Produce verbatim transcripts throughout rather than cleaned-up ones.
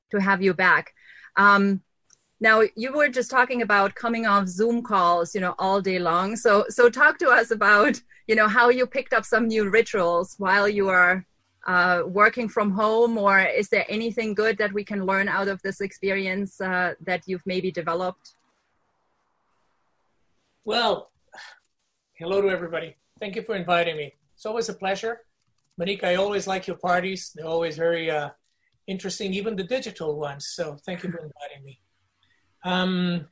to have you back. Um, now, you were just talking about coming off Zoom calls, you know, all day long. So, so talk to us about, you know, how you picked up some new rituals while you are uh, working from home, or is there anything good that we can learn out of this experience uh, that you've maybe developed? Well, hello to everybody. Thank you for inviting me. It's always a pleasure. Monique, I always like your parties. They're always very uh, interesting, even the digital ones. So thank you for inviting me. Um,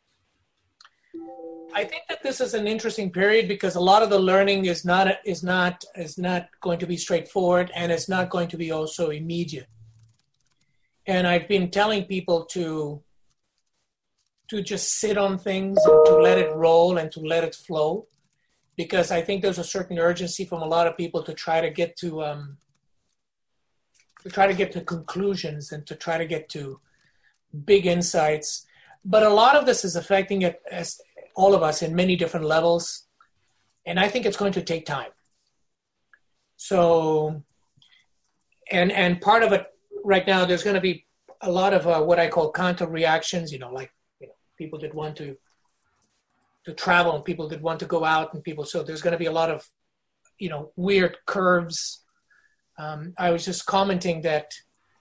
I think that this is an interesting period because a lot of the learning is not is not is not going to be straightforward, and it's not going to be also immediate. And I've been telling people to to just sit on things and to let it roll and to let it flow, because I think there's a certain urgency from a lot of people to try to get to um, to try to get to conclusions and to try to get to big insights. But a lot of this is affecting it as all of us in many different levels. And I think it's going to take time. So, and and part of it right now, there's going to be a lot of uh, what I call counter reactions, you know, like, you know, people that want to, to travel and people that want to go out and people. So there's going to be a lot of, you know, weird curves. Um, I was just commenting that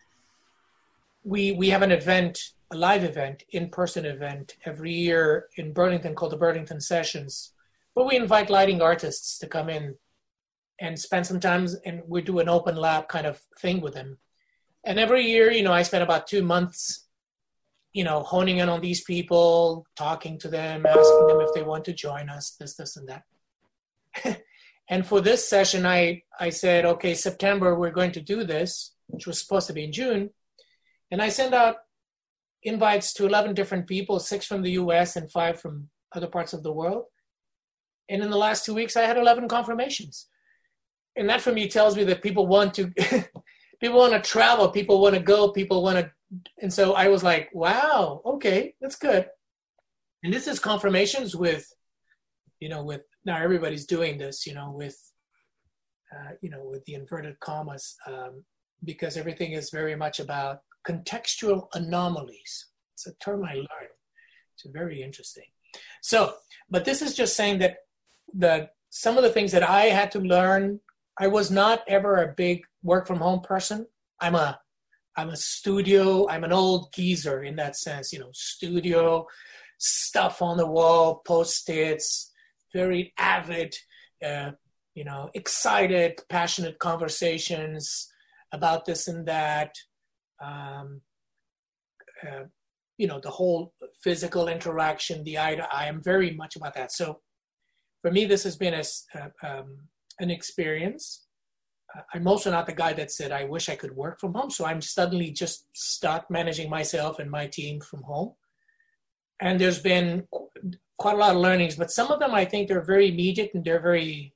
we we have an event, a live event, in-person event every year in Burlington called the Burlington Sessions, where we invite lighting artists to come in and spend some time, and we do an open lab kind of thing with them. And every year, you know, I spend about two months, you know, honing in on these people, talking to them, asking them if they want to join us, this, this, and that. And for this session, I, I said, okay, September, we're going to do this, which was supposed to be in June. And I sent out invites to eleven different people, six from the U S and five from other parts of the world. And in the last two weeks, I had eleven confirmations. And that for me tells me that people want to, people want to travel, people want to go, people want to. And so I was like, wow, okay, that's good. And this is confirmations with, you know, with, now everybody's doing this, you know, with, uh, you know, with the inverted commas, um, because everything is very much about contextual anomalies. It's a term I learned. It's very interesting. So, but this is just saying that the some of the things that I had to learn, I was not ever a big work from home person. I'm a I'm a studio, I'm an old geezer in that sense, you know, studio, stuff on the wall, post-its, very avid, uh, you know, excited, passionate conversations about this and that. Um, uh, you know, the whole physical interaction, the eye to eye. I'm very much about that. So for me, this has been a, uh, um, an experience. Uh, I'm also not the guy that said, I wish I could work from home. So I'm suddenly just start managing myself and my team from home. And there's been quite a lot of learnings, but some of them, I think they're very immediate and they're very,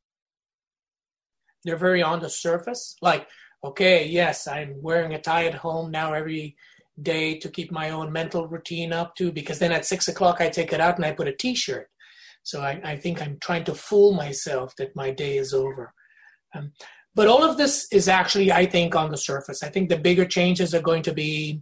they're very on the surface. Like, okay, yes, I'm wearing a tie at home now every day to keep my own mental routine up too, because then at six o'clock I take it out and I put a t-shirt. So I, I think I'm trying to fool myself that my day is over. Um, but all of this is actually, I think, on the surface. I think the bigger changes are going to be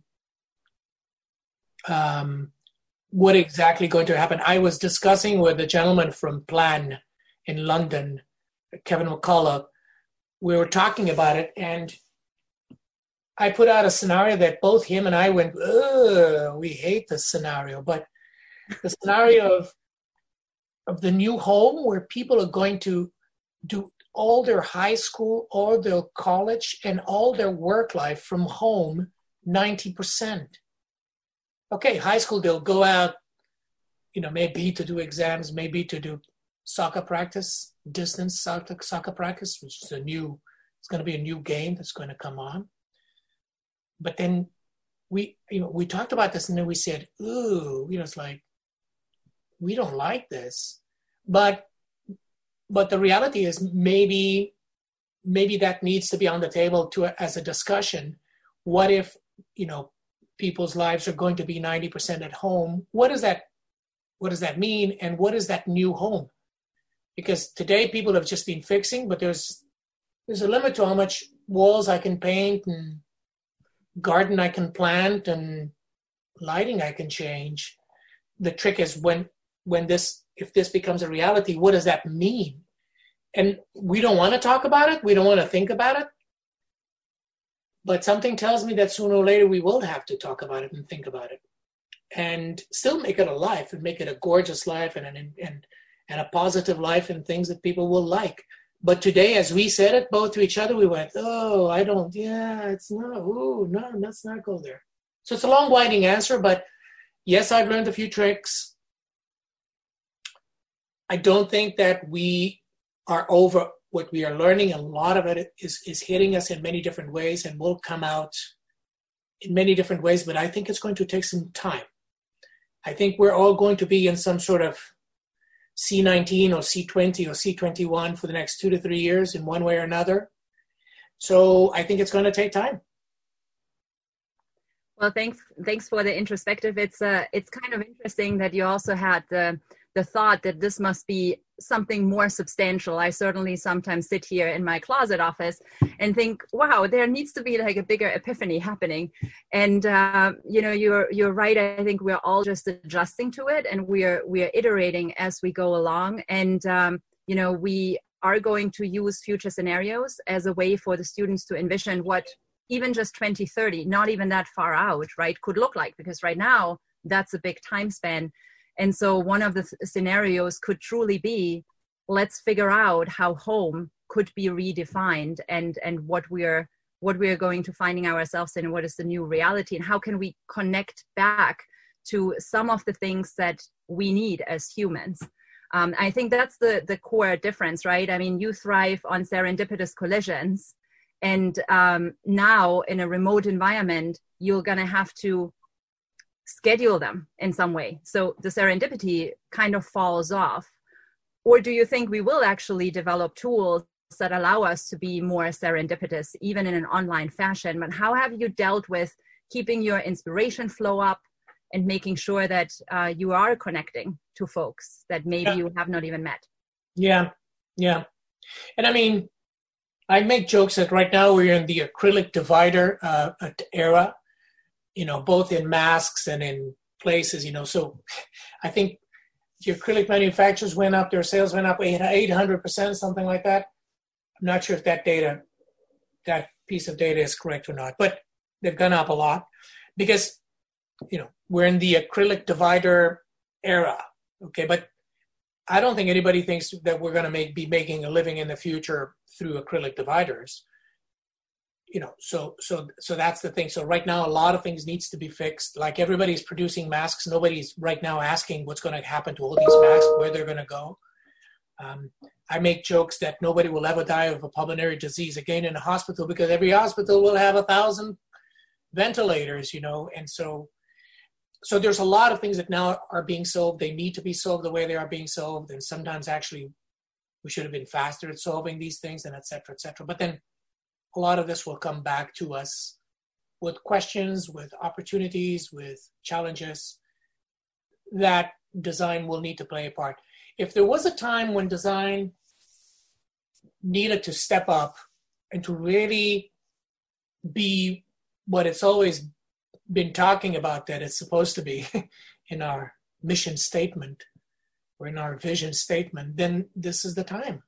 um, what exactly going to happen. I was discussing with a gentleman from Plan in London, Kevin McCullough. We were talking about it, and I put out a scenario that both him and I went, ugh, we hate this scenario. But the scenario of of the new home where people are going to do all their high school, all their college, and all their work life from home, ninety percent. Okay, high school, they'll go out, you know, maybe to do exams, maybe to do soccer practice, distance soccer, soccer practice, which is a new, it's going to be a new game that's going to come on. But then we, you know, we talked about this and then we said, ooh, you know, it's like, we don't like this. But, but the reality is maybe, maybe that needs to be on the table to as a discussion. What if, you know, people's lives are going to be ninety percent at home? What does that, what does that mean? And what is that new home? Because today people have just been fixing, but there's there's a limit to how much walls I can paint and garden I can plant and lighting I can change. The trick is when when this if this becomes a reality, what does that mean? And we don't want to talk about it. We don't want to think about it. But something tells me that sooner or later we will have to talk about it and think about it, and still make it a life and make it a gorgeous life and an and and a positive life and things that people will like. But today, as we said it both to each other, we went, oh, I don't, yeah, it's not, ooh, no, let's not go there. So it's a long, winding answer, but yes, I've learned a few tricks. I don't think that we are over what we are learning. A lot of it is, is hitting us in many different ways and will come out in many different ways, but I think it's going to take some time. I think we're all going to be in some sort of C nineteen or C twenty or C twenty-one for the next two to three years in one way or another. So I think it's going to take time. Well, thanks thanks for the introspective. It's uh, it's kind of interesting that you also had the the thought that this must be something more substantial. I certainly sometimes sit here in my closet office and think, wow, there needs to be like a bigger epiphany happening. And, uh, you know, you're, you're right. I think we're all just adjusting to it, and we're, we're iterating as we go along. And, um, you know, we are going to use future scenarios as a way for the students to envision what even just twenty thirty, not even that far out, right, could look like, because right now that's a big time span. And so one of the th- scenarios could truly be, let's figure out how home could be redefined, and, and what we're what we're going to finding ourselves in, and what is the new reality, and how can we connect back to some of the things that we need as humans. Um, I think that's the, the core difference, right? I mean, you thrive on serendipitous collisions, and um, now in a remote environment, you're going to have to schedule them in some way. So the serendipity kind of falls off. Or do you think we will actually develop tools that allow us to be more serendipitous, even in an online fashion? But how have you dealt with keeping your inspiration flow up and making sure that uh, you are connecting to folks that maybe yeah. you have not even met? Yeah, yeah. And I mean, I make jokes that right now we're in the acrylic divider uh, era, you know, both in masks and in places, you know. So I think the acrylic manufacturers went up, their sales went up eight hundred percent, something like that. I'm not sure if that data, that piece of data is correct or not, but they've gone up a lot because, you know, we're in the acrylic divider era, okay? But I don't think anybody thinks that we're going to make be making a living in the future through acrylic dividers. You know, so so so that's the thing. So right now, a lot of things needs to be fixed. Like everybody's producing masks. Nobody's right now asking what's going to happen to all these masks, where they're going to go. Um, I make jokes that nobody will ever die of a pulmonary disease again in a hospital, because every hospital will have a thousand ventilators, you know. And so, so there's a lot of things that now are being solved. They need to be solved the way they are being solved. And sometimes actually we should have been faster at solving these things, and et cetera, et cetera. But then a lot of this will come back to us with questions, with opportunities, with challenges that design will need to play a part. If there was a time when design needed to step up and to really be what it's always been talking about that it's supposed to be in our mission statement or in our vision statement, then this is the time.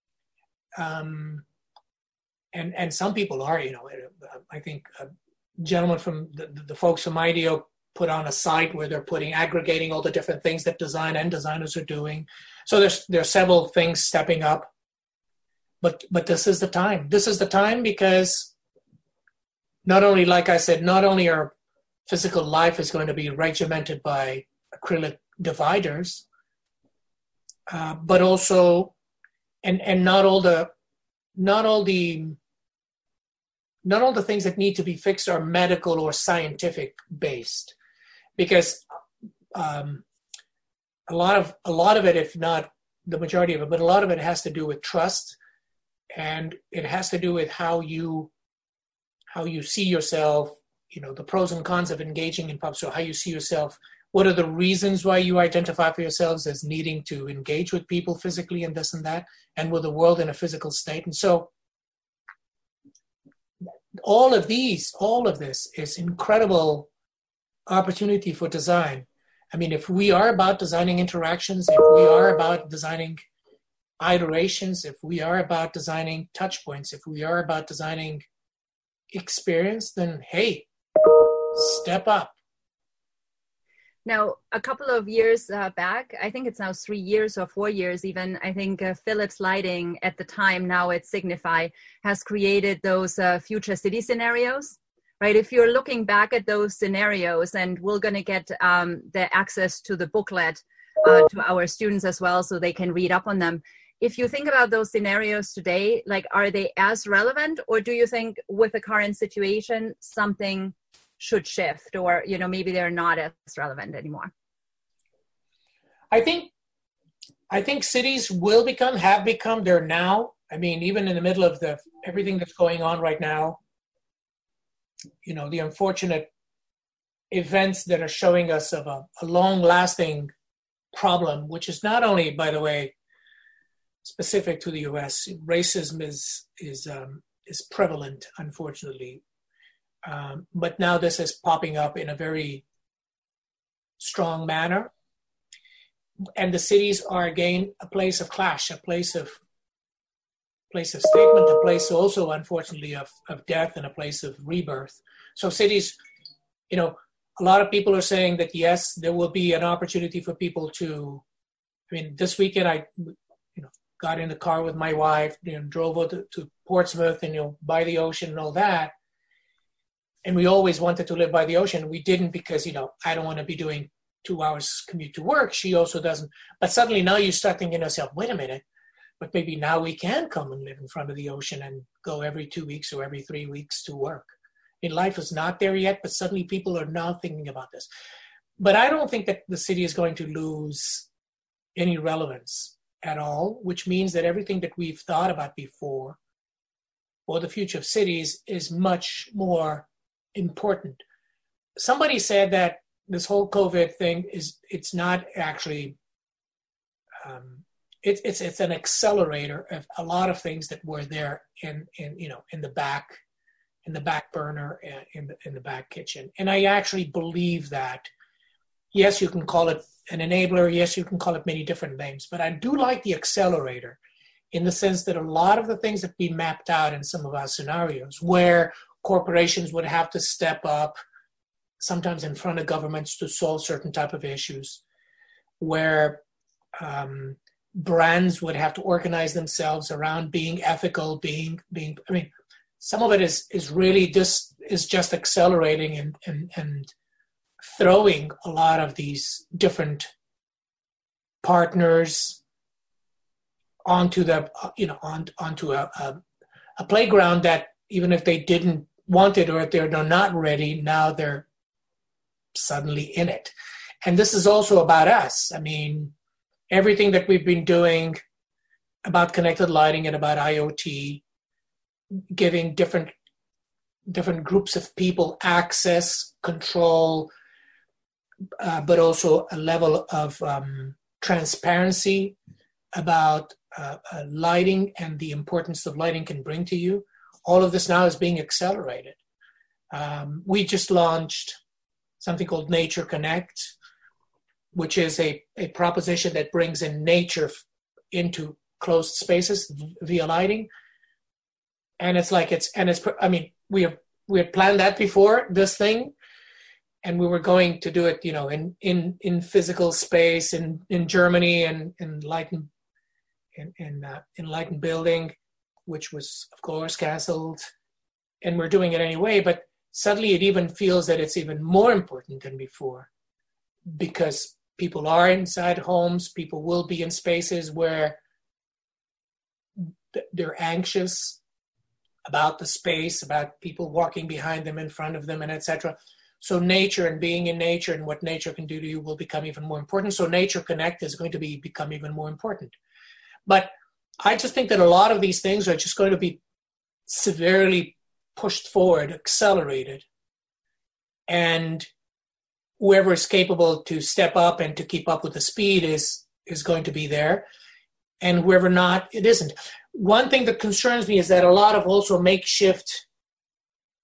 Um, And and some people are, you know, I think a gentleman from the, the folks from IDEO put on a site where they're putting, aggregating all the different things that design and designers are doing. So there's there's several things stepping up. But but this is the time. This is the time because not only, like I said, not only our physical life is going to be regimented by acrylic dividers, uh, but also, and and not all the, not all the, not all the things that need to be fixed are medical or scientific based, because um, a lot of a lot of it, if not the majority of it, but a lot of it has to do with trust, and it has to do with how you how you see yourself. You know, the pros and cons of engaging in pub. So how you see yourself. What are the reasons why you identify for yourselves as needing to engage with people physically and this and that, and with the world in a physical state? And so all of these, all of this is incredible opportunity for design. I mean, if we are about designing interactions, if we are about designing iterations, if we are about designing touch points, if we are about designing experience, then hey, step up. Now, a couple of years uh, back, I think it's now three years or four years even, I think uh, Philips Lighting at the time, now at Signify, has created those uh, future city scenarios, right? If you're looking back at those scenarios, and we're going to get um, the access to the booklet uh, to our students as well, so they can read up on them. If you think about those scenarios today, like, are they as relevant, or do you think with the current situation, something should shift, or, you know, maybe they're not as relevant anymore? I think, I think cities will become, have become, they're now. I mean, even in the middle of the everything that's going on right now, you know, the unfortunate events that are showing us of a, a long-lasting problem, which is not only, by the way, specific to the U S. Racism is is um, is prevalent, unfortunately. Um, but now this is popping up in a very strong manner. And the cities are, again, a place of clash, a place of place of statement, a place also, unfortunately, of, of death, and a place of rebirth. So cities, you know, a lot of people are saying that, yes, there will be an opportunity for people to, I mean, this weekend I, you know, got in the car with my wife, you know, drove out to, to Portsmouth and, you know, by the ocean and all that. And we always wanted to live by the ocean. We didn't because, you know, I don't want to be doing two hours commute to work. She also doesn't. But suddenly now you start thinking to yourself, wait a minute, but maybe now we can come and live in front of the ocean and go every two weeks or every three weeks to work. I mean, life is not there yet, but suddenly people are now thinking about this. But I don't think that the city is going to lose any relevance at all, which means that everything that we've thought about before, or the future of cities, is much more important. Somebody said that this whole COVID thing is, it's not actually, um, it, it's it's an accelerator of a lot of things that were there in, in you know, in the back, in the back burner, in the, in the back kitchen. And I actually believe that, yes, you can call it an enabler, yes, you can call it many different names, but I do like the accelerator in the sense that a lot of the things that we mapped out in some of our scenarios, where corporations would have to step up, sometimes in front of governments, to solve certain type of issues, where um, brands would have to organize themselves around being ethical, being, being, I mean, some of it is, is really just, is just accelerating and, and, and throwing a lot of these different partners onto the, you know, on, onto a, a, a playground that, even if they didn't want it, or if they're not ready, now they're suddenly in it. And this is also about us. I mean, everything that we've been doing about connected lighting and about I O T, giving different different groups of people access, control, uh, but also a level of um, transparency about uh, uh, lighting and the importance of lighting can bring to you. All of this now is being accelerated. Um, we just launched something called Nature Connect, which is a, a proposition that brings in nature into closed spaces via lighting. And it's like it's, and it's, I mean, we have, we had planned that before this thing, and we were going to do it, you know, in, in, in physical space in, in Germany and in Lighten, in, in, uh, in Lighten building, which was, of course, canceled, and we're doing it anyway, but suddenly it even feels that it's even more important than before, because people are inside homes, people will be in spaces where they're anxious about the space, about people walking behind them, in front of them, and et cetera. So nature and being in nature and what nature can do to you will become even more important. So Nature Connect is going to be become even more important. But I just think that a lot of these things are just going to be severely pushed forward, accelerated. And whoever is capable to step up and to keep up with the speed is, is going to be there. And whoever not, it isn't. One thing that concerns me is that a lot of also makeshift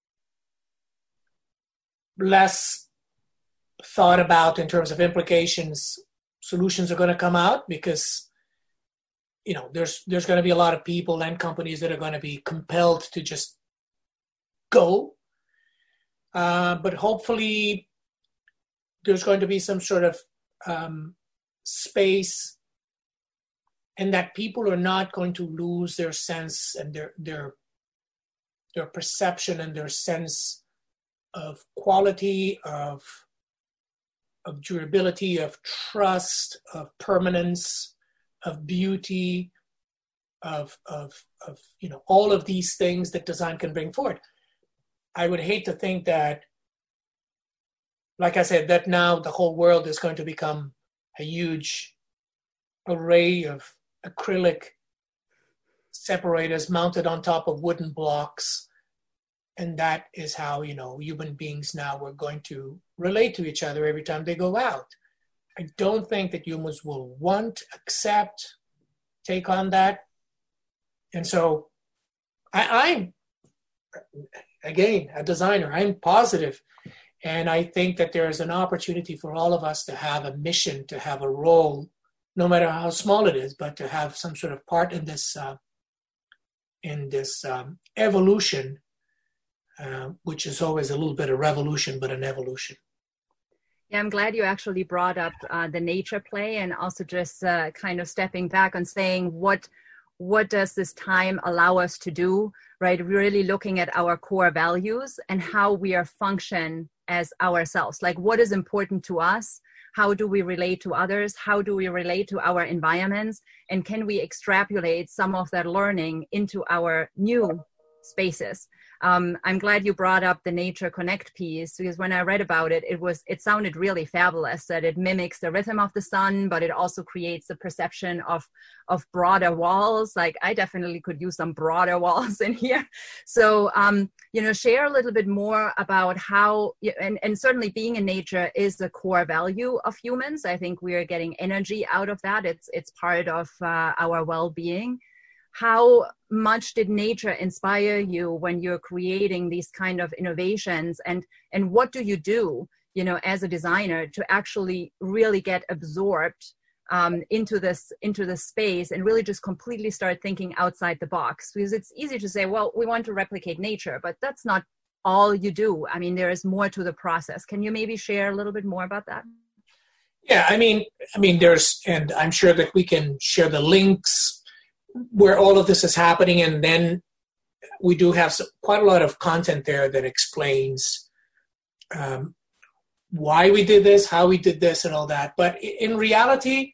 less thought about in terms of implications, solutions are going to come out, because you know there's there's going to be a lot of people and companies that are going to be compelled to just go. Uh, but hopefully there's going to be some sort of um, space, and that people are not going to lose their sense and their their their perception and their sense of quality, of of durability, of trust, of permanence, of beauty, of of of you know all of these things that design can bring forward. I would hate to think that, like I said, that now the whole world is going to become a huge array of acrylic separators mounted on top of wooden blocks. And that is how, you know, human beings now are going to relate to each other every time they go out. I don't think that humans will want, accept, take on that. And so I, I'm, again, a designer, I'm positive. And I think that there is an opportunity for all of us to have a mission, to have a role, no matter how small it is, but to have some sort of part in this, uh, in this um, evolution, uh, which is always a little bit of revolution, but an evolution. Yeah, I'm glad you actually brought up uh, the nature play, and also just uh, kind of stepping back and saying what what does this time allow us to do, right? Really looking at our core values and how we are function as ourselves. Like, what is important to us? How do we relate to others? How do we relate to our environments? And can we extrapolate some of that learning into our new spaces? Um, I'm glad you brought up the Nature Connect piece, because when I read about it, it was it sounded really fabulous, that it mimics the rhythm of the sun, but it also creates the perception of of broader walls. Like, I definitely could use some broader walls in here. So, um, you know, share a little bit more about how, and, and certainly being in nature is a core value of humans. I think we are getting energy out of that. It's it's part of uh, our well-being. How much did nature inspire you when you're creating these kind of innovations, and and what do you do, you know, as a designer to actually really get absorbed um, into this into this space and really just completely start thinking outside the box? Because it's easy to say, well, we want to replicate nature, but that's not all you do. I mean, there is more to the process. Can you maybe share a little bit more about that? Yeah, I mean, I mean, there's, and I'm sure that we can share the links where all of this is happening, and then we do have some, quite a lot of content there that explains um, why we did this, how we did this, and all that. But in reality,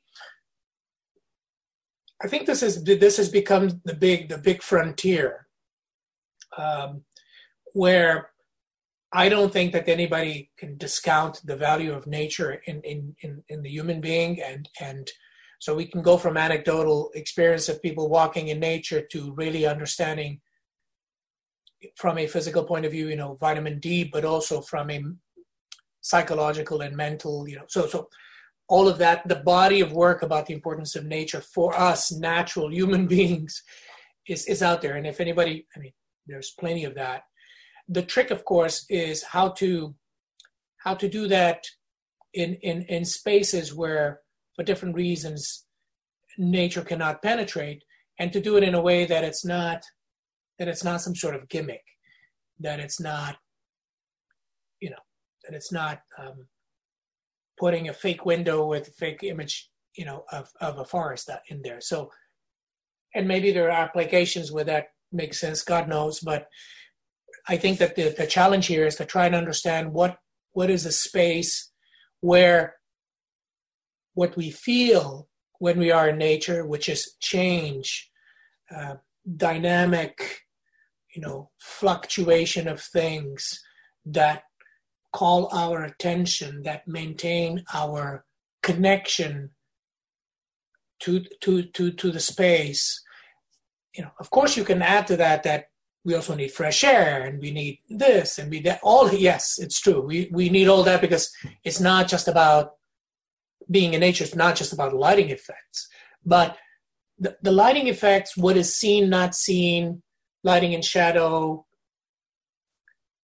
I think this is this has become the big the big frontier, um, where I don't think that anybody can discount the value of nature in in, in, in the human being, and and. So we can go from anecdotal experience of people walking in nature to really understanding from a physical point of view, you know, vitamin D, but also from a psychological and mental, you know, so so all of that, the body of work about the importance of nature for us natural human beings is, is out there. And if anybody, I mean, there's plenty of that. The trick, of course, is how to how to do that in in, in spaces where, for different reasons, nature cannot penetrate, and to do it in a way that it's not that it's not some sort of gimmick, that it's not, you know, that it's not um, putting a fake window with a fake image, you know, of, of a forest in there. So, and maybe there are applications where that makes sense, God knows, but I think that the, the challenge here is to try and understand what what is a space where what we feel when we are in nature, which is change, uh, dynamic, you know, fluctuation of things that call our attention, that maintain our connection to to to to the space. You know, of course, you can add to that that we also need fresh air, and we need this, and we that all. Yes, it's true. We we need all that, because it's not just about being in nature. It's not just about lighting effects, but the, the lighting effects, what is seen, not seen, lighting and shadow,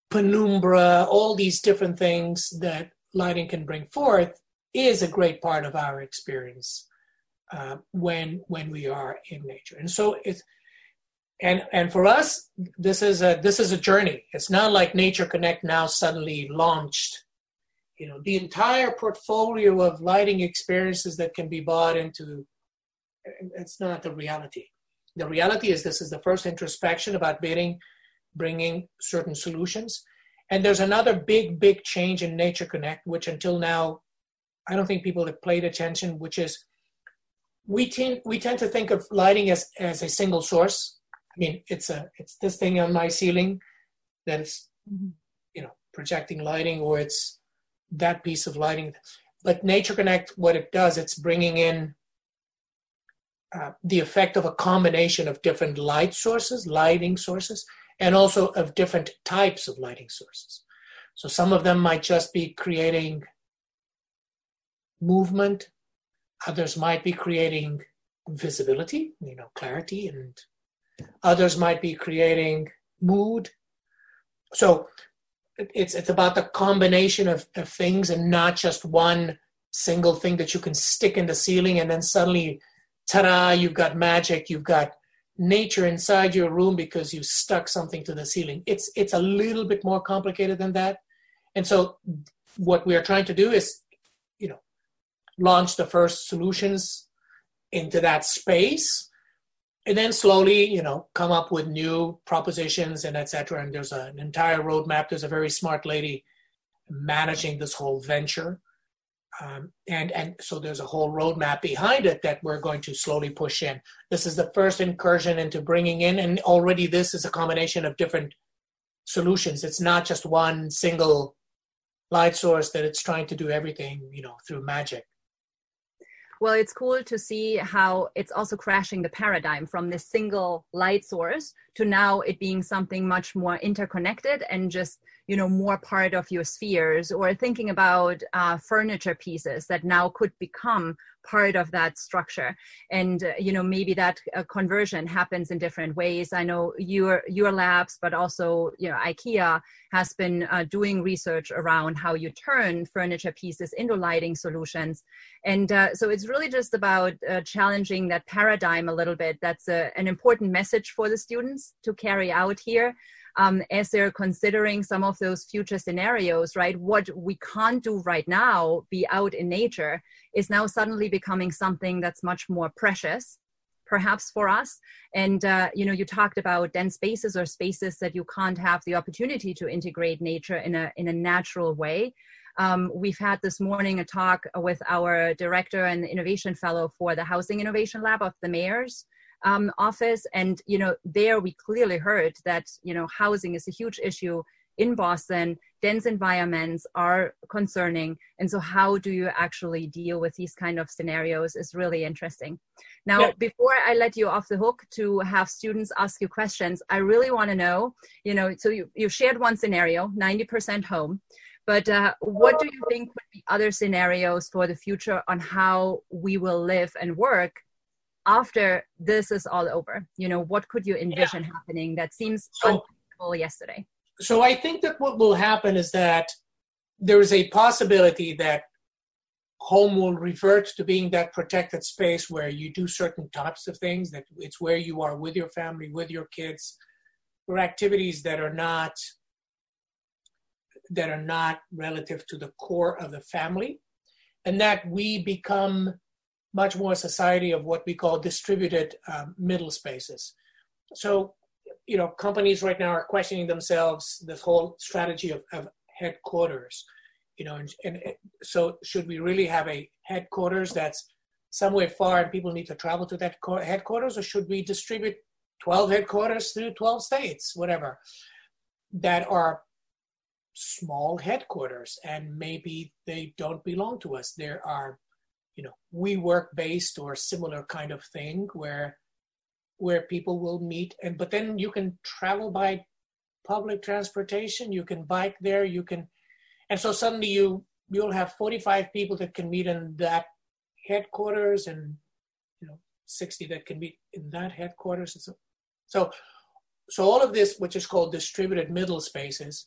penumbra, all these different things that lighting can bring forth is a great part of our experience uh, when when we are in nature. And so it's and and for us, this is a this is a journey. It's not like Nature Connect now suddenly launched. You know, the entire portfolio of lighting experiences that can be bought into, it's not the reality. The reality is this is the first introspection about bidding, bringing certain solutions. And there's another big, big change in Nature Connect, which until now, I don't think people have paid attention, which is we tend, we tend to think of lighting as, as a single source. I mean, it's a it's this thing on my ceiling that is, you know, projecting lighting, or it's that piece of lighting. But Nature Connect, what it does, it's bringing in uh, the effect of a combination of different light sources, lighting sources, and also of different types of lighting sources. So some of them might just be creating movement. Others might be creating visibility, you know, clarity, and others might be creating mood. So It's it's about the combination of, of things, and not just one single thing that you can stick in the ceiling and then suddenly, ta-da, you've got magic, you've got nature inside your room because you stuck something to the ceiling. It's it's a little bit more complicated than that. And so what we are trying to do is, you know, launch the first solutions into that space, and then slowly, you know, come up with new propositions and et cetera. And there's a, an entire roadmap. There's a very smart lady managing this whole venture. Um, and, and so there's a whole roadmap behind it that we're going to slowly push in. This is the first incursion into bringing in, and already this is a combination of different solutions. It's not just one single light source that it's trying to do everything, you know, through magic. Well, it's cool to see how it's also crashing the paradigm from this single light source to now it being something much more interconnected and just, you know, more part of your spheres, or thinking about uh, furniture pieces that now could become part of that structure. And, uh, you know, maybe that uh, conversion happens in different ways. I know your, your labs, but also, you know, IKEA has been uh, doing research around how you turn furniture pieces into lighting solutions. And uh, so it's really just about uh, challenging that paradigm a little bit. That's a, an important message for the students to carry out here. Um, as they're considering some of those future scenarios, right? What we can't do right now, be out in nature, is now suddenly becoming something that's much more precious, perhaps for us. And, uh, you know, you talked about dense spaces or spaces that you can't have the opportunity to integrate nature in a, in a natural way. Um, we've had this morning a talk with our director and innovation fellow for the Housing Innovation Lab of the mayor's um, office. And, you know, there we clearly heard that, you know, housing is a huge issue in Boston. Dense environments are concerning. And so how do you actually deal with these kind of scenarios is really interesting. Now, yeah. Before I let you off the hook to have students ask you questions, I really want to know, you know, so you, you shared one scenario, ninety percent home. But uh, what do you think would be other scenarios for the future on how we will live and work after this is all over? You know, what could you envision yeah. happening that seems so, unthinkable yesterday? So I think that what will happen is that there is a possibility that home will revert to being that protected space where you do certain types of things, that it's where you are with your family, with your kids, or activities that are not that are not relative to the core of the family, and that we become much more a society of what we call distributed um, middle spaces. So, you know, companies right now are questioning themselves, this whole strategy of, of headquarters, you know, and, and so should we really have a headquarters that's somewhere far and people need to travel to that headquarters, or should we distribute twelve headquarters through twelve states, whatever, that are small headquarters, and maybe they don't belong to us. There are, you know, WeWork based or similar kind of thing where where people will meet, and but then you can travel by public transportation, you can bike there, you can, and so suddenly you you'll have forty-five people that can meet in that headquarters, and you know sixty that can meet in that headquarters. And so, so so all of this, which is called distributed middle spaces,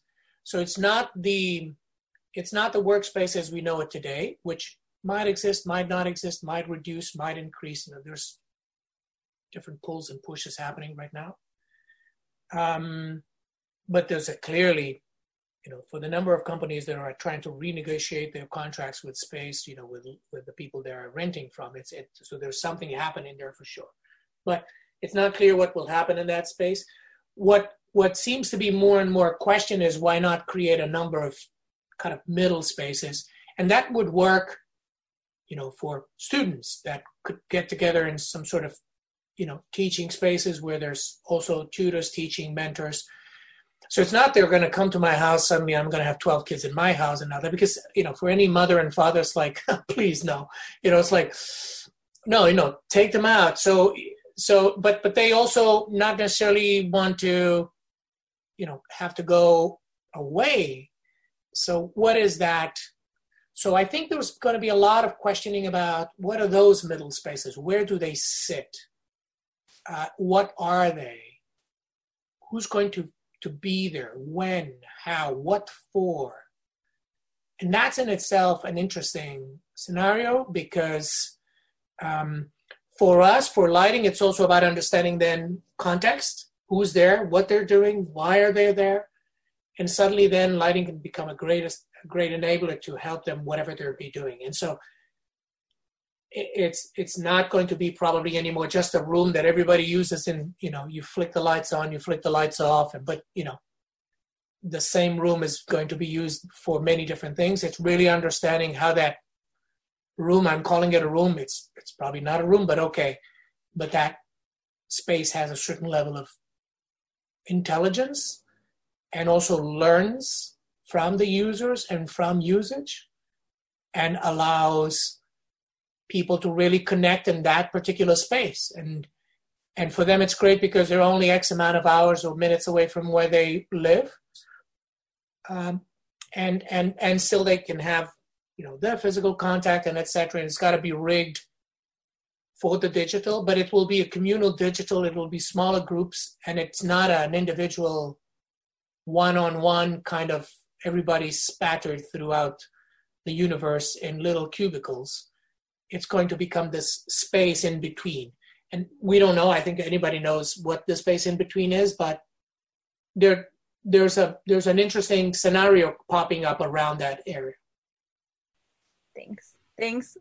So it's not the it's not the workspace as we know it today, which might exist, might not exist, might reduce, might increase. You know, there's different pulls and pushes happening right now. Um, but there's a clearly, you know, for the number of companies that are trying to renegotiate their contracts with space, you know, with with the people they're renting from, it's it. So there's something happening there for sure. But it's not clear what will happen in that space. What what seems to be more and more question is why not create a number of kind of middle spaces, and that would work, you know, for students that could get together in some sort of, you know, teaching spaces where there's also tutors, teaching, mentors. So it's not they're going to come to my house suddenly. I'm going to have twelve kids in my house and now that, because, you know, for any mother and father, it's like, please no, you know, it's like, no, you know, take them out. So, so, but, but they also not necessarily want to, you know, have to go away. So what is that? So I think there's going to be a lot of questioning about what are those middle spaces? Where do they sit? Uh, what are they? Who's going to, to be there? When? How? What for? And that's in itself an interesting scenario because um, for us, for lighting, it's also about understanding then context. Who's there? What they're doing? Why are they there? And suddenly then lighting can become a greatest, a great enabler to help them whatever they're be doing. And so it's it's not going to be probably anymore just a room that everybody uses and, you know, you flick the lights on, you flick the lights off, and but, you know, the same room is going to be used for many different things. It's really understanding how that room, I'm calling it a room, it's it's probably not a room, but okay, but that space has a certain level of intelligence and also learns from the users and from usage and allows people to really connect in that particular space. And and for them, it's great because they're only X amount of hours or minutes away from where they live. Um, and and and still they can have, you know, their physical contact and et cetera. And it's got to be rigged for the digital, but it will be a communal digital. It will be smaller groups, and it's not an individual one-on-one kind of everybody spattered throughout the universe in little cubicles. It's going to become this space in between. And we don't know, I think anybody knows what the space in between is, but there, there's a there's an interesting scenario popping up around that area. Thanks. Thanks.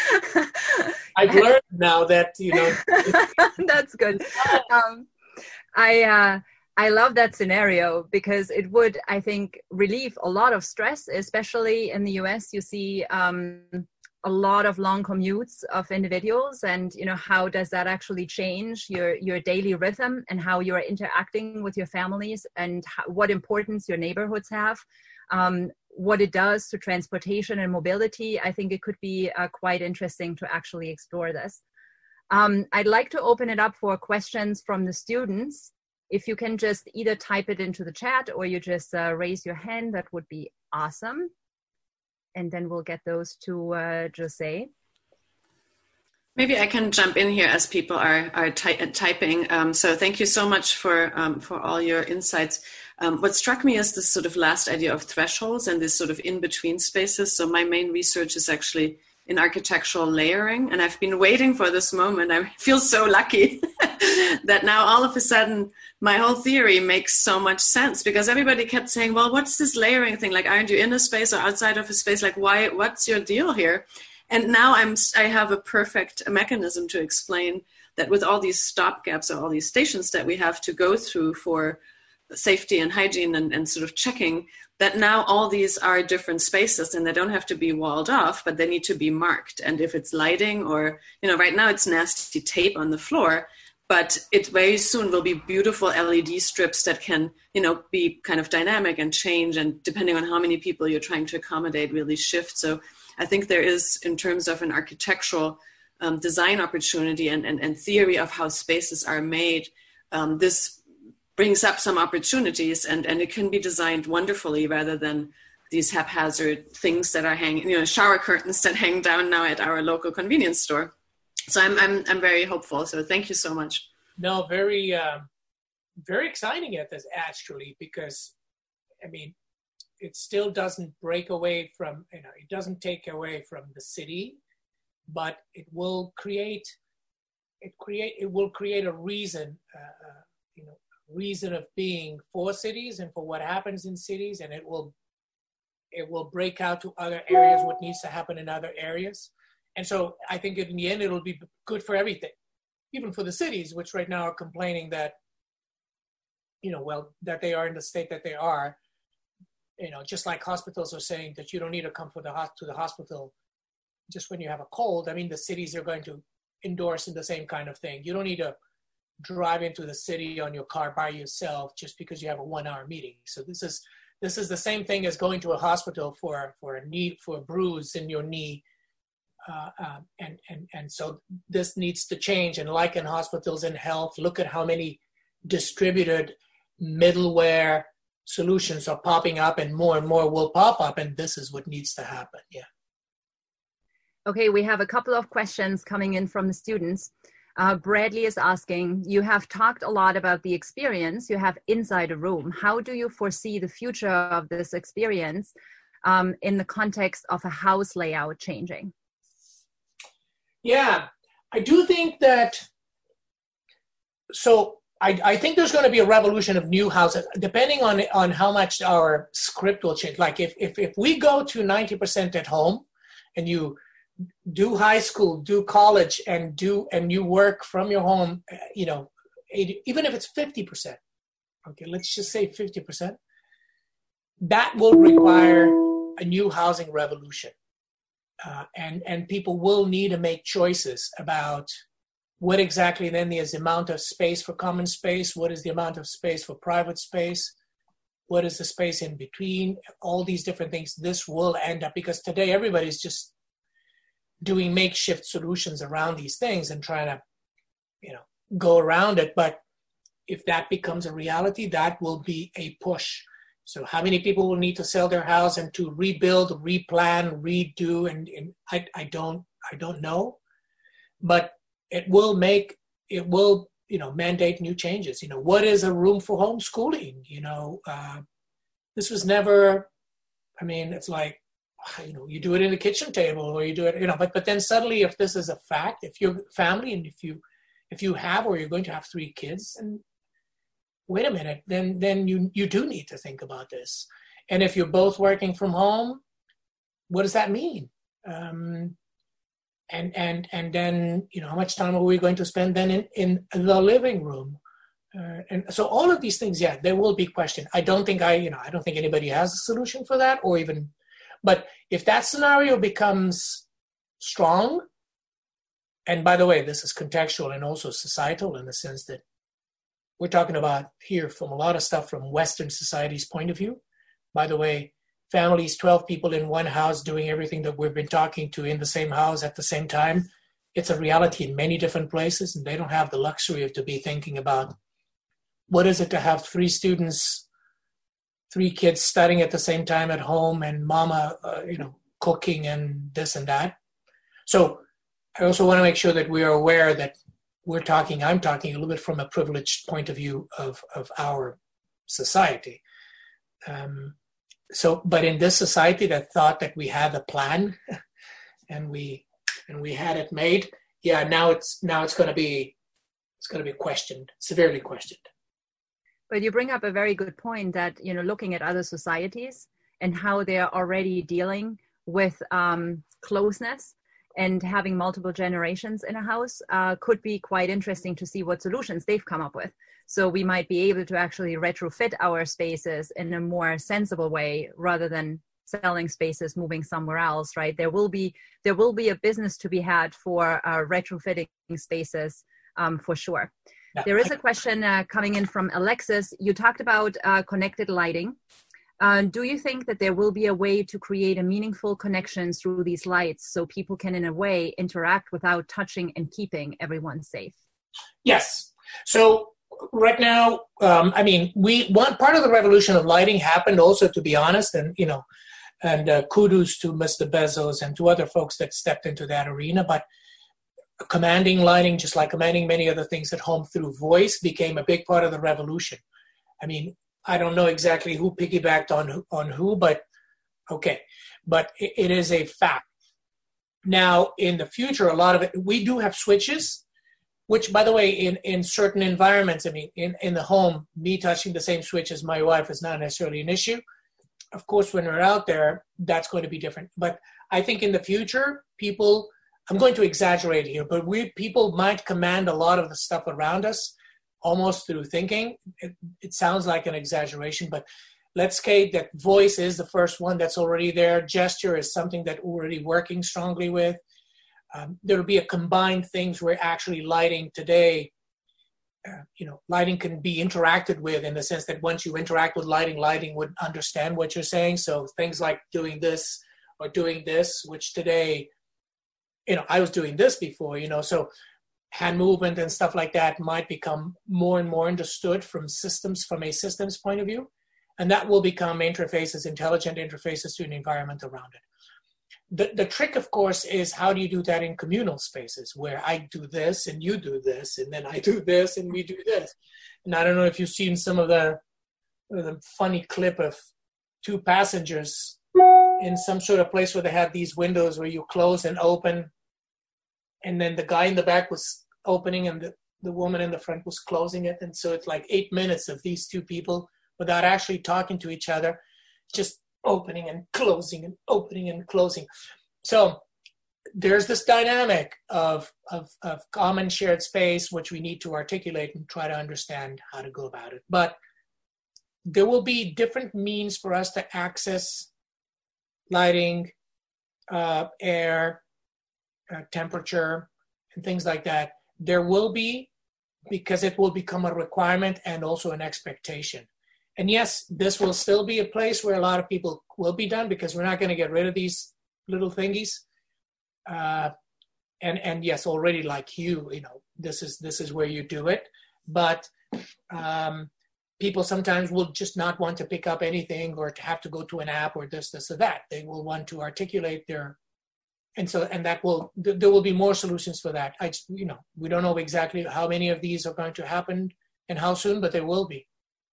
I've learned now that, you know. That's good. Um, I uh, I love that scenario because it would, I think, relieve a lot of stress, especially in the U S. You see um, a lot of long commutes of individuals, and you know, how does that actually change your your daily rhythm and how you're interacting with your families, and how, what importance your neighborhoods have, um, what it does to transportation and mobility. I think it could be uh, quite interesting to actually explore this. Um, I'd like to open it up for questions from the students. If you can just either type it into the chat or you just uh, raise your hand, that would be awesome. And then we'll get those to uh, Jose. Maybe I can jump in here as people are are ty- typing. Um, so thank you so much for um, for all your insights. Um, what struck me is this sort of last idea of thresholds and this sort of in-between spaces. So my main research is actually in architectural layering, and I've been waiting for this moment. I feel so lucky that now all of a sudden my whole theory makes so much sense, because everybody kept saying, well, what's this layering thing? Like, aren't you in a space or outside of a space? Like, why, what's your deal here? And now I'm, I have a perfect mechanism to explain that with all these stopgaps or all these stations that we have to go through for safety and hygiene and, and sort of checking, that now all these are different spaces and they don't have to be walled off, but they need to be marked. And if it's lighting or, you know, right now it's nasty tape on the floor, but it very soon will be beautiful L E D strips that can, you know, be kind of dynamic and change, and depending on how many people you're trying to accommodate, really shift. So I think there is, in terms of an architectural um, design opportunity and, and, and theory of how spaces are made, um, this brings up some opportunities, and, and it can be designed wonderfully rather than these haphazard things that are hanging, you know, shower curtains that hang down now at our local convenience store. So I'm I'm I'm very hopeful. So thank you so much. No, very uh, very exciting at this actually, because I mean, it still doesn't break away from, you know, it doesn't take away from the city, but it will create, it create, it will create a reason, uh, uh, you know, reason of being for cities and for what happens in cities, and it will, it will break out to other areas, what needs to happen in other areas. And so I think in the end, it'll be good for everything, even for the cities, which right now are complaining that, you know, well, that they are in the state that they are. You know, just like hospitals are saying that you don't need to come for the ho- to the hospital just when you have a cold. I mean, the cities are going to endorse in the same kind of thing. You don't need to drive into the city on your car by yourself just because you have a one-hour meeting. So this is this is the same thing as going to a hospital for for a knee for a bruise in your knee, uh, um, and and and so this needs to change. And like in hospitals and health, look at how many distributed middleware solutions are popping up, and more and more will pop up, and this is what needs to happen. Yeah. Okay, we have a couple of questions coming in from the students. Uh, Bradley is asking, you have talked a lot about the experience you have inside a room. How do you foresee the future of this experience um, in the context of a house layout changing? Yeah, I do think that, so I, I think there's going to be a revolution of new houses, depending on on how much our script will change. Like if if, if we go to ninety percent at home, and you do high school, do college, and do and you work from your home, you know, eighty, even if it's fifty percent, okay, let's just say fifty percent, that will require a new housing revolution, uh, and and people will need to make choices about what exactly then is the amount of space for common space, what is the amount of space for private space, what is the space in between, all these different things. This will end up, because today everybody's just doing makeshift solutions around these things and trying to, you know, go around it. But if that becomes a reality, that will be a push. So how many people will need to sell their house and to rebuild, replan, redo, and, and I, I don't, I don't know, but it will make, it will, you know, mandate new changes. You know, what is a room for homeschooling? You know, uh, this was never, I mean, it's like, you know, you do it in the kitchen table, or you do it, you know, but, but then suddenly if this is a fact, if you're family and if you, if you have, or you're going to have three kids, and wait a minute, then, then you, you do need to think about this. And if you're both working from home, what does that mean? Um, And and and then, you know, how much time are we going to spend then in, in the living room? Uh, and so all of these things, yeah, there will be questioned. I don't think I, you know, I don't think anybody has a solution for that, or even, but if that scenario becomes strong, and by the way, this is contextual and also societal in the sense that we're talking about here from a lot of stuff from Western society's point of view. By the way, families, twelve people in one house doing everything that we've been talking to in the same house at the same time. It's a reality in many different places, and they don't have the luxury of to be thinking about what is it to have three students, three kids studying at the same time at home, and mama, uh, you know, cooking and this and that. So I also want to make sure that we are aware that we're talking, I'm talking a little bit from a privileged point of view of, of our society. Um, So, but in this society that thought that we had a plan and we and we had it made, yeah, now it's now it's going to be it's going to be questioned, severely questioned. But you bring up a very good point that, you know, looking at other societies and how they are already dealing with um, closeness and having multiple generations in a house uh, could be quite interesting to see what solutions they've come up with. So we might be able to actually retrofit our spaces in a more sensible way rather than selling spaces, moving somewhere else, right? There will be there will be a business to be had for uh, retrofitting spaces um, for sure. Yeah. There is a question uh, coming in from Alexis. You talked about uh, connected lighting. Uh, do you think that there will be a way to create a meaningful connection through these lights so people can, in a way, interact without touching and keeping everyone safe? Yes. So right now, um, I mean, we one part of the revolution of lighting happened also, to be honest, and, you know, and uh, kudos to Mister Bezos and to other folks that stepped into that arena. But commanding lighting, just like commanding many other things at home through voice, became a big part of the revolution. I mean, I don't know exactly who piggybacked on, on who, but okay. But it, it is a fact. Now, in the future, a lot of it, we do have switches, which, by the way, in, in certain environments, I mean, in, in the home, me touching the same switch as my wife is not necessarily an issue. Of course, when we're out there, that's going to be different. But I think in the future, people, I'm going to exaggerate here, but we people might command a lot of the stuff around us almost through thinking. It, it sounds like an exaggeration, but let's say that voice is the first one that's already there. Gesture is something that we're already working strongly with. Um, there'll be a combined things where actually lighting today, uh, you know, lighting can be interacted with in the sense that once you interact with lighting, lighting would understand what you're saying. So things like doing this or doing this, which today, you know, I was doing this before, you know, so hand movement and stuff like that might become more and more understood from systems, from a systems point of view. And that will become interfaces, intelligent interfaces to an environment around it. The, the trick, of course, is how do you do that in communal spaces where I do this and you do this, and then I do this and we do this. And I don't know if you've seen some of the, the funny clip of two passengers in some sort of place where they have these windows where you close and open, and then the guy in the back was opening and the, the woman in the front was closing it. And so it's like eight minutes of these two people without actually talking to each other, just opening and closing and opening and closing. So there's this dynamic of, of, of common shared space, which we need to articulate and try to understand how to go about it. But there will be different means for us to access lighting, uh, air, uh, temperature, and things like that. There will be, because it will become a requirement and also an expectation. And yes, this will still be a place where a lot of people will be done because we're not going to get rid of these little thingies. Uh, and and yes, already like you, you know, this is this is where you do it. But um, people sometimes will just not want to pick up anything or to have to go to an app or this, this, or that. They will want to articulate their, and so and that will there will be more solutions for that. I you know we don't know exactly how many of these are going to happen and how soon, but there will be.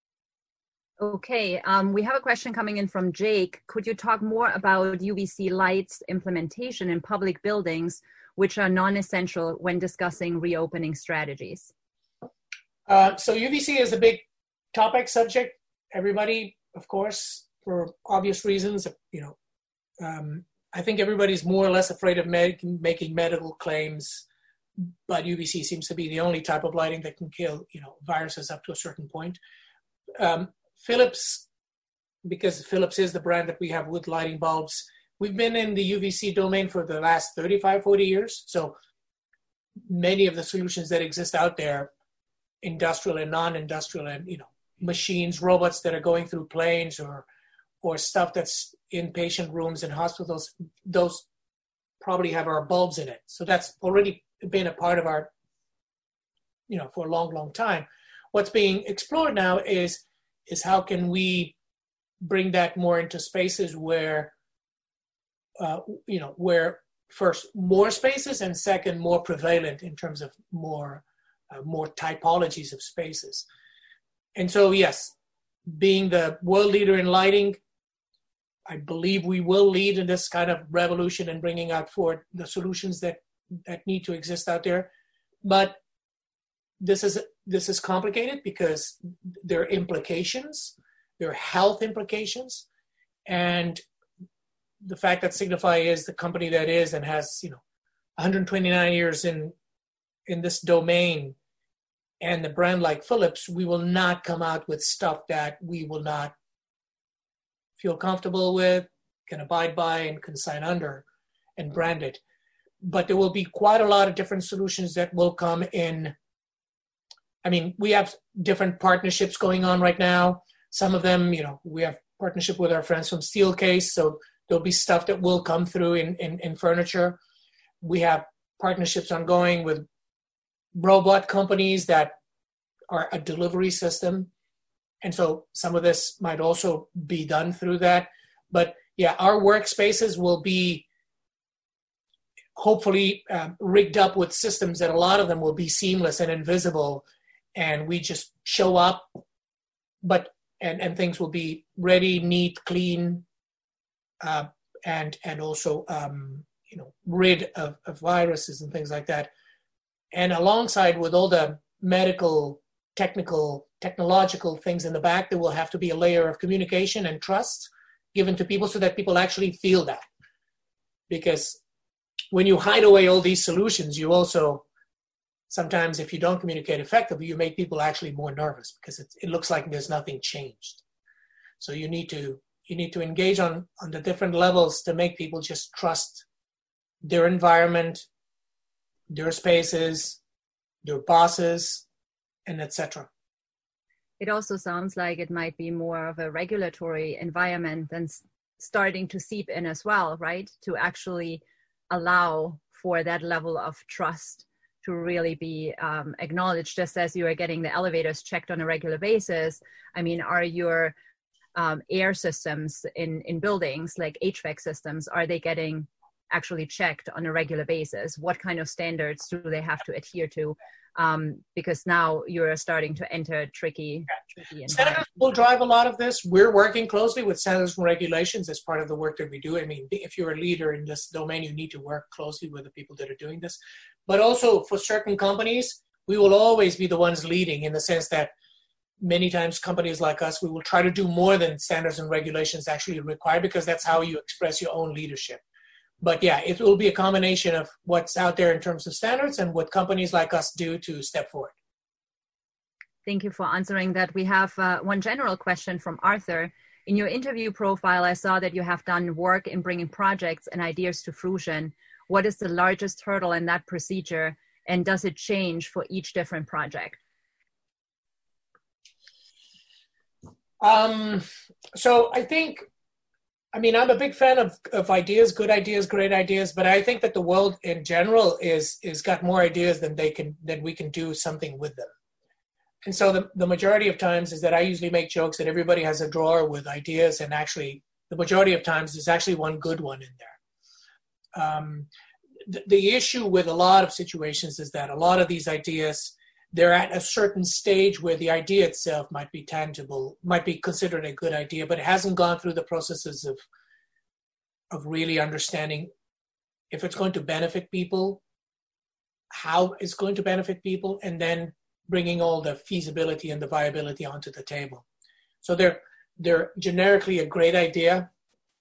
Okay, um, we have a question coming in from Jake. Could you talk more about U V C lights implementation in public buildings, which are non-essential when discussing reopening strategies? Uh, so U V C is a big topic subject. Everybody, of course, for obvious reasons, you know, um, I think everybody's more or less afraid of med- making medical claims, but U V C seems to be the only type of lighting that can kill, you know, viruses up to a certain point. Um, Philips, because Philips is the brand that we have with lighting bulbs, we've been in the U V C domain for the last thirty-five, forty years. So many of the solutions that exist out there, industrial and non-industrial, and, you know, machines, robots that are going through planes or or stuff that's in patient rooms in hospitals, those probably have our bulbs in it. So that's already been a part of our, you know, for a long, long time. What's being explored now is is how can we bring that more into spaces where, uh, you know, where first more spaces and second more prevalent in terms of more, uh, more typologies of spaces. And so, yes, being the world leader in lighting, I believe we will lead in this kind of revolution and bringing out forward the solutions that, that need to exist out there. But this is this is complicated because there are implications, there are health implications, and the fact that Signify is the company that is and has, you know, one hundred twenty-nine years in in this domain, and the brand like Philips, we will not come out with stuff that we will not feel comfortable with, can abide by, and can sign under and brand it. But there will be quite a lot of different solutions that will come in. I mean, we have different partnerships going on right now. Some of them, you know, we have partnership with our friends from Steelcase, so there'll be stuff that will come through in, in, in furniture. We have partnerships ongoing with robot companies that are a delivery system. And so some of this might also be done through that. But yeah, our workspaces will be hopefully um, rigged up with systems that a lot of them will be seamless and invisible. And we just show up. But and, and things will be ready, neat, clean, uh, and and also um, you know rid of, of viruses and things like that. And alongside with all the medical, technical, technological things in the back, there will have to be a layer of communication and trust given to people so that people actually feel that. Because when you hide away all these solutions, you also, sometimes if you don't communicate effectively, you make people actually more nervous because it, it looks like there's nothing changed. So you need to you need to engage on, on the different levels to make people just trust their environment, their spaces, their bosses, and et cetera. It also sounds like it might be more of a regulatory environment than starting to seep in as well, right? To actually allow for that level of trust to really be um, acknowledged, just as you are getting the elevators checked on a regular basis. I mean, are your um, air systems in, in buildings, like H V A C systems, are they getting actually checked on a regular basis? What kind of standards do they have to adhere to? Um, because now you're starting to enter tricky, tricky Senators will drive a lot of this. We're working closely with standards and regulations as part of the work that we do. I mean, if you're a leader in this domain, you need to work closely with the people that are doing this. But also for certain companies, we will always be the ones leading, in the sense that many times companies like us, we will try to do more than standards and regulations actually require, because that's how you express your own leadership. But yeah, it will be a combination of what's out there in terms of standards and what companies like us do to step forward. Thank you for answering that. We have uh, one general question from Arthur. In your interview profile, I saw that you have done work in bringing projects and ideas to fruition. What is the largest hurdle in that procedure, and does it change for each different project? Um, so I think, I mean, I'm a big fan of, of ideas, good ideas, great ideas, but I think that the world in general is is got more ideas than they can than we can do something with them. And so the, the majority of times is that I usually make jokes that everybody has a drawer with ideas, and actually the majority of times there's actually one good one in there. Um, the, the issue with a lot of situations is that a lot of these ideas, they're at a certain stage where the idea itself might be tangible, might be considered a good idea, but it hasn't gone through the processes of of really understanding if it's going to benefit people, how it's going to benefit people, and then bringing all the feasibility and the viability onto the table. So they're they're generically a great idea,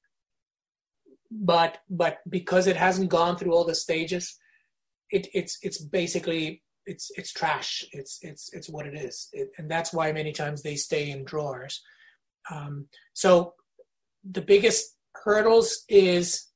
but but because it hasn't gone through all the stages, it, it's it's basically It's it's trash. It's it's it's what it is, it, and that's why many times they stay in drawers. Um, so the biggest hurdles is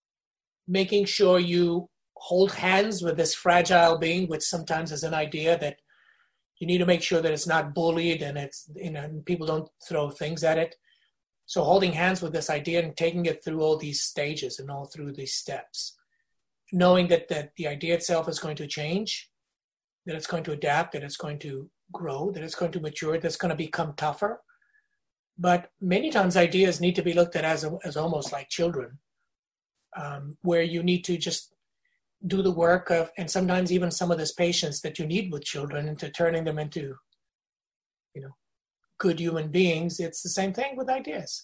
making sure you hold hands with this fragile being, which sometimes is an idea that you need to make sure that it's not bullied and it's you know people don't throw things at it. So holding hands with this idea and taking it through all these stages and all through these steps, knowing that that the idea itself is going to change, that it's going to adapt, that it's going to grow, that it's going to mature, that it's going to become tougher. But many times ideas need to be looked at as, a, as almost like children, um, where you need to just do the work of, and sometimes even some of this patience that you need with children into turning them into, you know, good human beings. It's the same thing with ideas.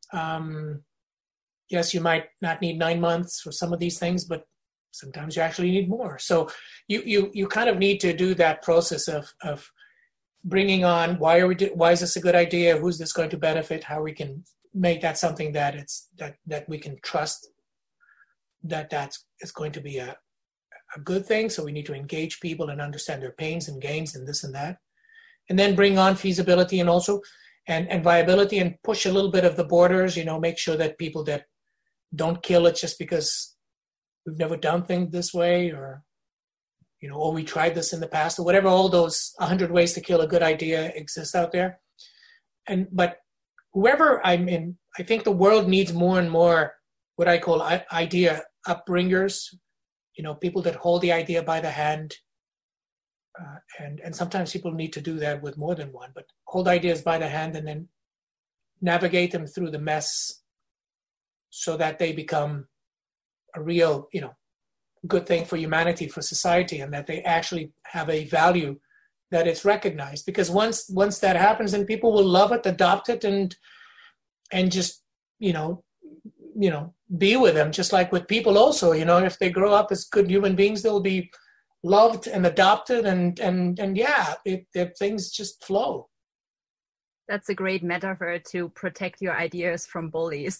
Um, yes, you might not need nine months for some of these things, but sometimes you actually need more. So you you you kind of need to do that process of of bringing on why are we do, why is this a good idea? Who's this going to benefit? How we can make that something that it's that that we can trust that that's is going to be a a good thing. So we need to engage people and understand their pains and gains and this and that, and then bring on feasibility and also and and viability and push a little bit of the borders. You know, make sure that people that don't kill it just because we've never done things this way, or, you know, or we tried this in the past, or whatever, all those one hundred ways to kill a good idea exist out there. And, but whoever I'm in, I think the world needs more and more what I call idea upbringers, you know, people that hold the idea by the hand. Uh, and, and sometimes people need to do that with more than one, but hold ideas by the hand and then navigate them through the mess so that they become a real, you know, good thing for humanity, for society, and that they actually have a value that it's recognized, because once once that happens, then people will love it, adopt it, and and just you know you know be with them, just like with people also. You know, if they grow up as good human beings, they'll be loved and adopted, and and and yeah, it, it things just flow. That's a great metaphor to protect your ideas from bullies.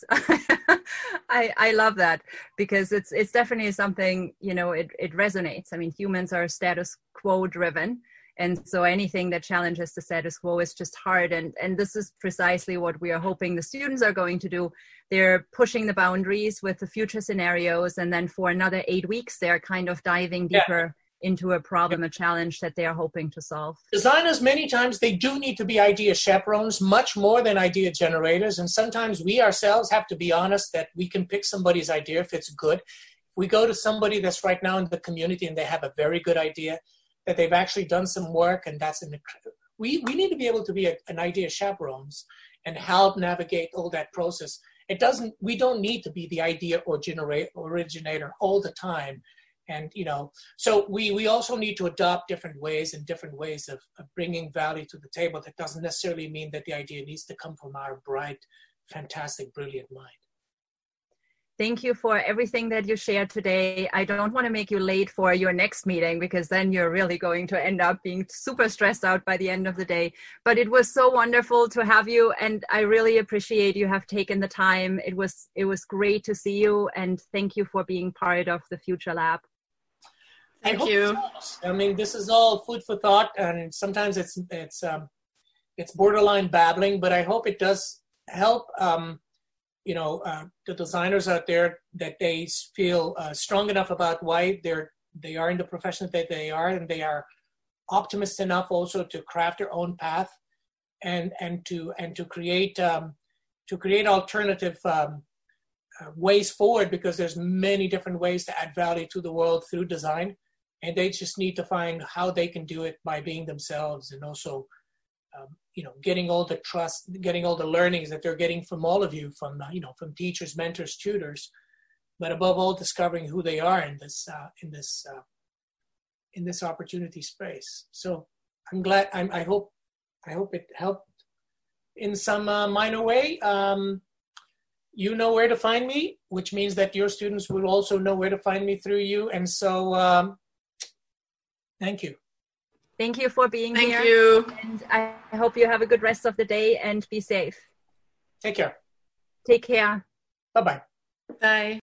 I I love that, because it's it's definitely something, you know, it, it resonates. I mean, humans are status quo driven. And so anything that challenges the status quo is just hard. And, and this is precisely what we are hoping the students are going to do. They're pushing the boundaries with the future scenarios. And then for another eight weeks, they're kind of diving deeper yeah. into a problem, a challenge that they are hoping to solve. Designers, many times, they do need to be idea chaperones, much more than idea generators. And sometimes we ourselves have to be honest that we can pick somebody's idea if it's good. We go to somebody that's right now in the community and they have a very good idea, that they've actually done some work, and that's an we we need to be able to be a, an idea chaperones and help navigate all that process. It doesn't we don't need to be the idea or generate originator all the time, and you know so we we also need to adopt different ways and different ways of, of bringing value to the table. That doesn't necessarily mean that the idea needs to come from our bright, fantastic, brilliant mind. Thank you for everything that you shared today. I don't want to make you late for your next meeting, because then you're really going to end up being super stressed out by the end of the day. But it was so wonderful to have you, and I really appreciate you have taken the time. It was it was great to see you, and thank you for being part of the Future Lab. Thank you. I mean, this is all food for thought, and sometimes it's it's um, it's borderline babbling, but I hope it does help. Um, you know, uh, the designers out there, that they feel uh, strong enough about why they're, they are in the profession that they are, and they are optimist enough also to craft their own path, and, and to, and to create, um, to create alternative um, uh, ways forward, because there's many different ways to add value to the world through design, and they just need to find how they can do it by being themselves, and also Um, you know, getting all the trust, getting all the learnings that they're getting from all of you, from, uh, you know, from teachers, mentors, tutors, but above all, discovering who they are in this, uh, in this, uh, in this opportunity space. So I'm glad, I'm, I hope, I hope it helped in some uh, minor way. Um, you know where to find me, which means that your students will also know where to find me through you. And so, um, thank you. Thank you for being Thank here. Thank you. And I hope you have a good rest of the day, and be safe. Take care. Take care. Bye-bye. Bye.